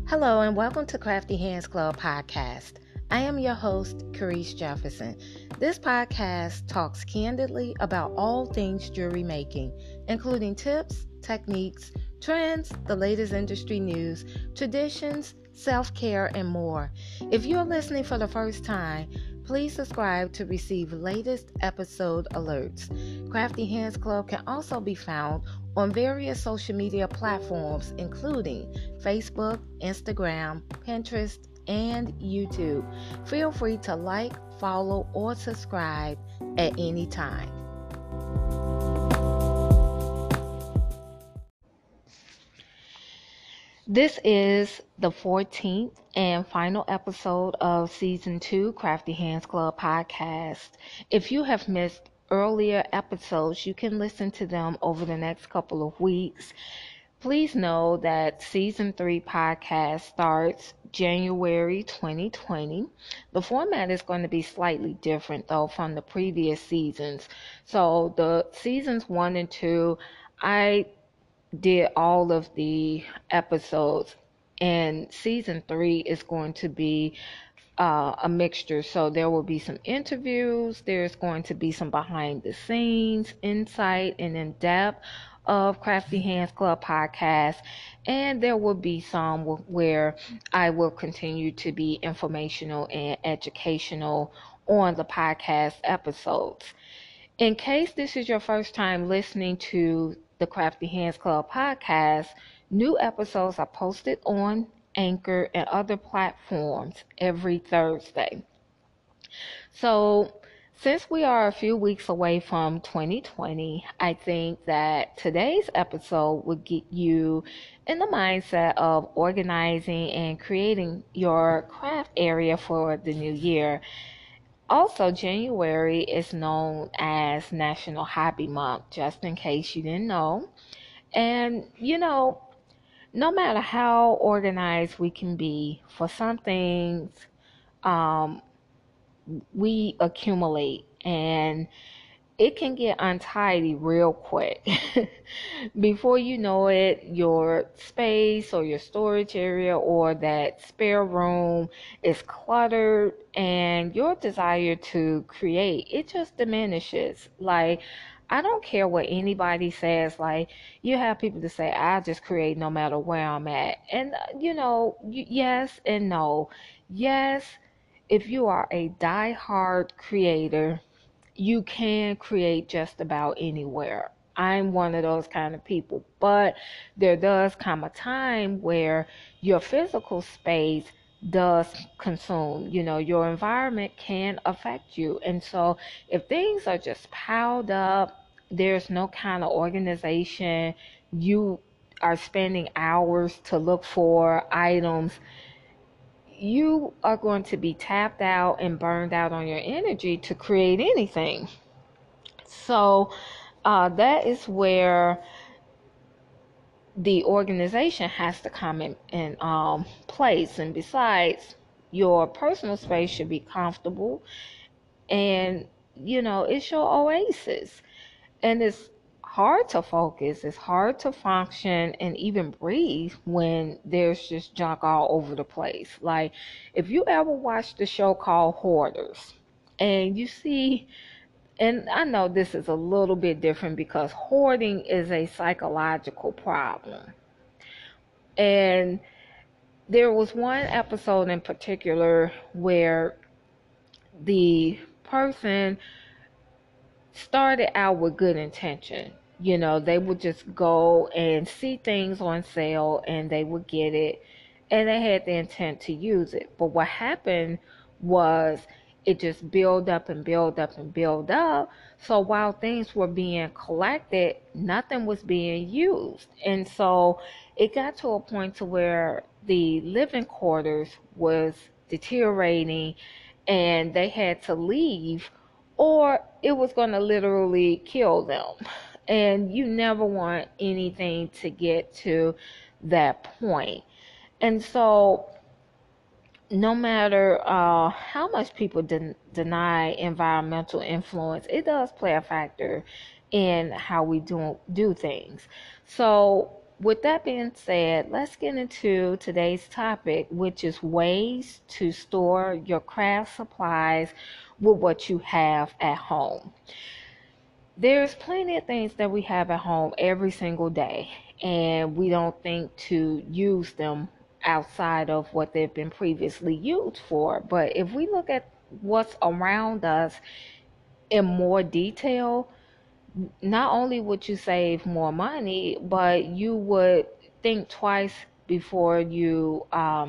Hello and welcome to Crafty Hands Club podcast. I am your host, Carice Jefferson. This podcast talks candidly about all things jewelry making, including tips, techniques, trends, the latest industry news, traditions, self-care, and more. If you're listening for the first time, please subscribe to receive latest episode alerts. Crafty Hands Club can also be found on various social media platforms, including Facebook, Instagram, Pinterest, and YouTube. Feel free to like, follow, or subscribe at any time. This is the 14th and final episode of Season 2 Crafty Hands Club podcast. If you have missed earlier episodes, you can listen to them over the next couple of weeks. Please know that Season 3 podcast starts January 2020. The format is going to be slightly different, though, from the previous seasons. So the Seasons 1 and 2, I did all of the episodes, and Season 3 is going to be a mixture. So there will be some interviews, there's going to be some behind the scenes insight and in depth of Crafty Hands Club podcast, and there will be some where I will continue to be informational and educational on the podcast episodes. In case this is your first time listening to the Crafty Hands Club podcast, new episodes are posted on Anchor and other platforms every Thursday. So, since we are a few weeks away from 2020, I think that today's episode would get you in the mindset of organizing and creating your craft area for the new year. Also, January is known as National Hobby Month, just in case you didn't know. And, no matter how organized we can be, for some things, we accumulate and it can get untidy real quick. Before you know it, your space or your storage area or that spare room is cluttered, and your desire to create, it just diminishes. Like, I don't care what anybody says. Like, you have people to say, I just create no matter where I'm at. And, yes and no. Yes, if you are a die-hard creator, you can create just about anywhere. I'm one of those kind of people, but there does come a time where your physical space does consume, your environment can affect you. And so if things are just piled up, there's no kind of organization, you are spending hours to look for items, you are going to be tapped out and burned out on your energy to create anything. So that is where the organization has to come in place. And besides, your personal space should be comfortable, and it's your oasis. And it's hard to focus, it's hard to function and even breathe when there's just junk all over the place. Like, if you ever watched the show called Hoarders, and you see, and I know this is a little bit different because hoarding is a psychological problem. And there was one episode in particular where the person started out with good intention. They would just go and see things on sale and they would get it, and they had the intent to use it. But what happened was it just built up and built up and built up. So while things were being collected, nothing was being used. And so it got to a point to where the living quarters was deteriorating and they had to leave, or it was going to literally kill them. And you never want anything to get to that point. And so no matter how much people deny environmental influence, it does play a factor in how we do things. So with that being said, let's get into today's topic, which is ways to store your craft supplies with what you have at home. There's plenty of things that we have at home every single day, and we don't think to use them outside of what they've been previously used for. But if we look at what's around us in more detail, not only would you save more money, but you would think twice before you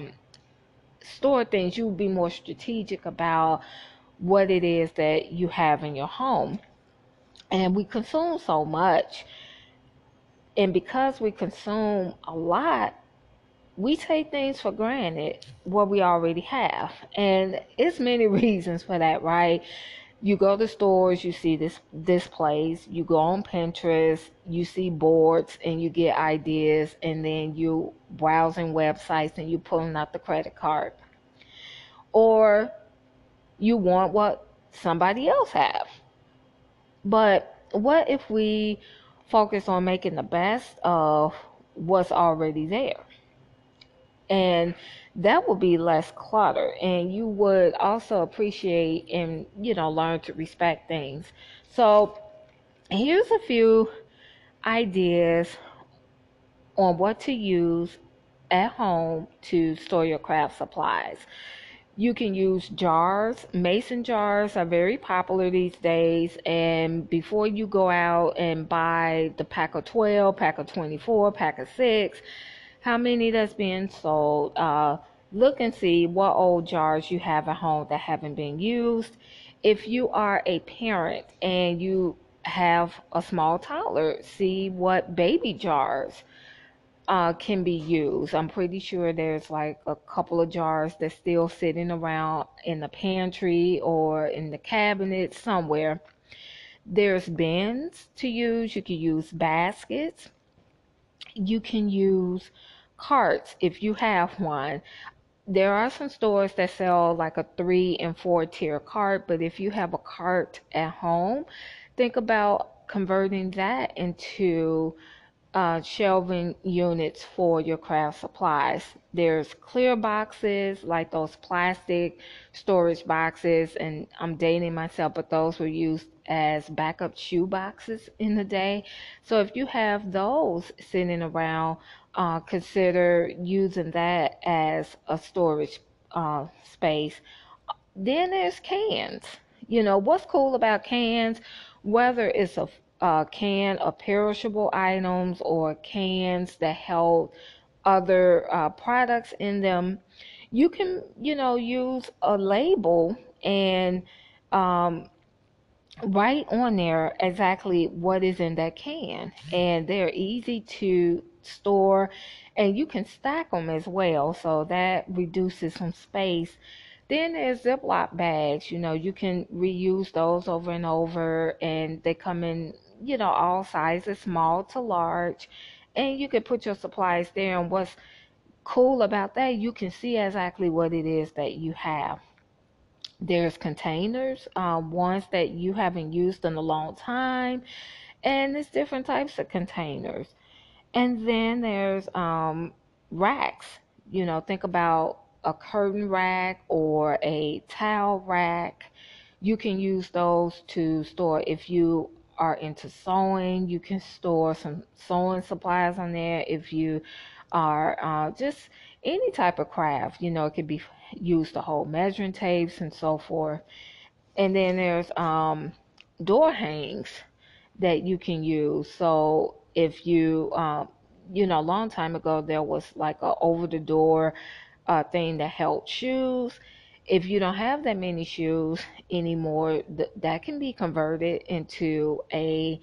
store things. You would be more strategic about what it is that you have in your home. And we consume so much. And because we consume a lot, we take things for granted what we already have. And it's many reasons for that, right? You go to stores, you see this place, you go on Pinterest, you see boards and you get ideas, and then you browsing websites and you pulling out the credit card. Or you want what somebody else have. But what if we focus on making the best of what's already there? And that would be less clutter, and you would also appreciate and learn to respect things. So here's a few ideas on what to use at home to store your craft supplies. You can use jars. Mason jars are very popular these days. And before you go out and buy the pack of 12, pack of 24, pack of 6, how many that's being sold, look and see what old jars you have at home that haven't been used. If you are a parent and you have a small toddler, see what baby jars can be used. I'm pretty sure there's like a couple of jars that's still sitting around in the pantry or in the cabinet somewhere. There's bins to use. You can use baskets. You can use carts if you have one. There are some stores that sell like a 3 and 4 tier cart, but if you have a cart at home, think about converting that into shelving units for your craft supplies. There's clear boxes, like those plastic storage boxes, and I'm dating myself, but those were used as backup shoe boxes in the day. So if you have those sitting around, consider using that as a storage space. Then there's cans. What's cool about cans, whether it's a can of perishable items or cans that held other products in them, you can, use a label and um, write on there exactly what is in that can. And they're easy to store, and you can stack them as well, so that reduces some space. Then there's Ziploc bags. You can reuse those over and over, and they come in, all sizes, small to large, and you can put your supplies there. And what's cool about that, you can see exactly what it is that you have. There's containers, ones that you haven't used in a long time, and there's different types of containers. And then there's racks. Think about a curtain rack or a towel rack. You can use those to store. If you are into sewing, you can store some sewing supplies on there. If you are just any type of craft, it could be used to hold measuring tapes and so forth. And then there's door hangs that you can use. So if you, a long time ago, there was like a over the door thing that held shoes. If you don't have that many shoes anymore, that can be converted into a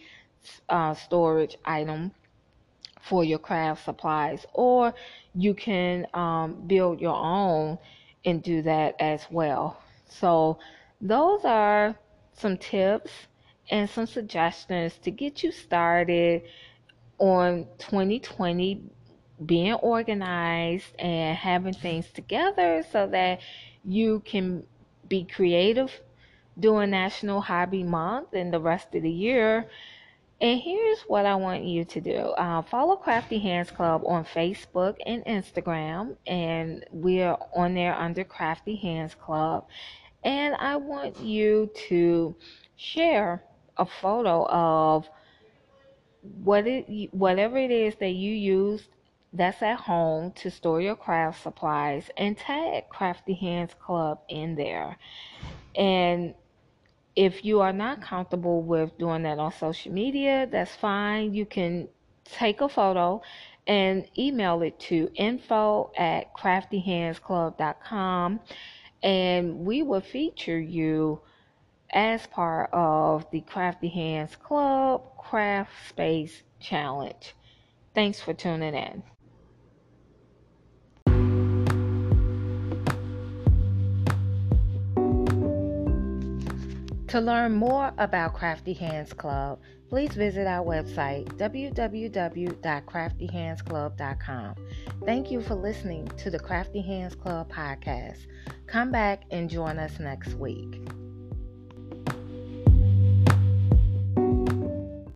storage item for your craft supplies, or you can build your own and do that as well. So those are some tips and some suggestions to get you started on 2020, being organized and having things together so that you can be creative during National Hobby Month and the rest of the year. And here's what I want you to do. Follow Crafty Hands Club on Facebook and Instagram, and we're on there under Crafty Hands Club. And I want you to share a photo of whatever it is that you use that's at home to store your craft supplies, and tag Crafty Hands Club in there. And if you are not comfortable with doing that on social media, that's fine. You can take a photo and email it to info@craftyhandsclub.com, and we will feature you as part of the Crafty Hands Club Craft Space Challenge. Thanks for tuning in. To learn more about Crafty Hands Club, please visit our website, www.craftyhandsclub.com. Thank you for listening to the Crafty Hands Club podcast. Come back and join us next week.